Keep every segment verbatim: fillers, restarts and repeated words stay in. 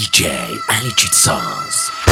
جی علی چیت ساز.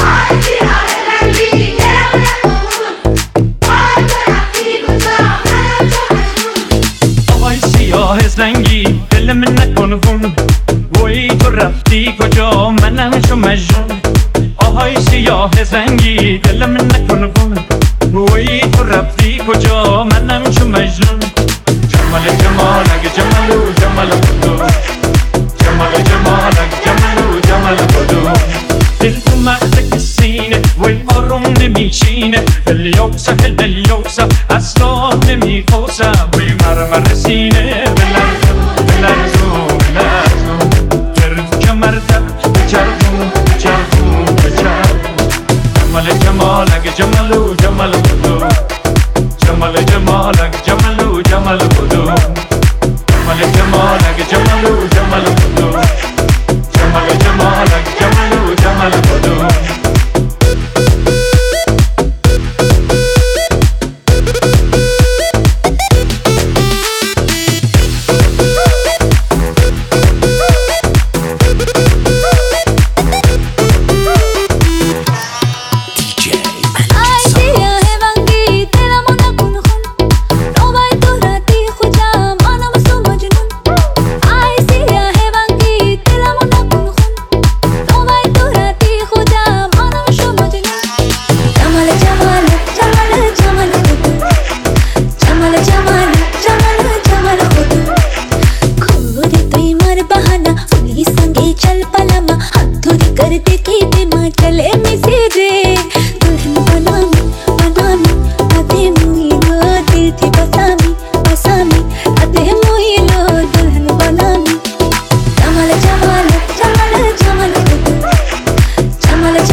آهای سیاه رنگی دل من نکن خون، وای تو رفتی کجا منم شو مجنون. آهای سیاه رنگی دل من نکن خون، وای تو رفتی کجا منم شو مجنون. جمال جمالک جمالو جمال خودو، جمال جمالک جمالو جمال خودو. دل تو مخلق سینه وای آروم نمیشینه، دل یوسه دل یوسه اصلا نمیخوسه، وای مرمر سینه بلرزو بلرزو بلرزو. گرد کمرده بچرخون بچرخون بچرخون. جمال جمالک جمالو جمال خودو، جمال جمالک جمالو جمال خودو. جمال جمالک جمالو جمال خودو، جمال جمالک جمالو جمال خودو.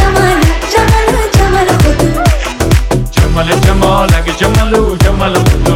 جمال جمالک جمالو جمال خودو.